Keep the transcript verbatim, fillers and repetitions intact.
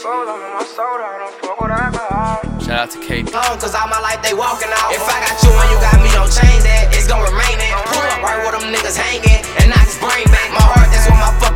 Shout out to K B. Cause all my life they walking out. If I got you and you got me, don't change that. It's gonna remain it. Pull up right where them niggas hanging and knock his brain back. My heart, that's what my